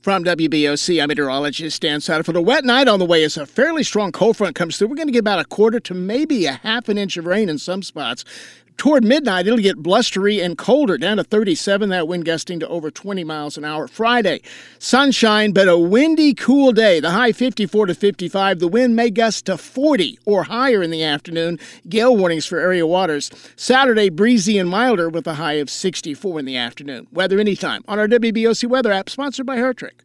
From WBOC, I'm meteorologist Dan Satterfield. A wet night on the way as a fairly strong cold front comes through. We're going to get about a quarter to maybe a half an inch of rain in some spots. Toward midnight, it'll get blustery and colder, down to 37, that wind gusting to over 20 miles an hour. Friday, sunshine, but a windy, cool day. The high 54 to 55. The wind may gust to 40 or higher in the afternoon. Gale warnings for area waters. Saturday, breezy and milder with a high of 64 in the afternoon. Weather anytime on our WBOC weather app, sponsored by Hertrich.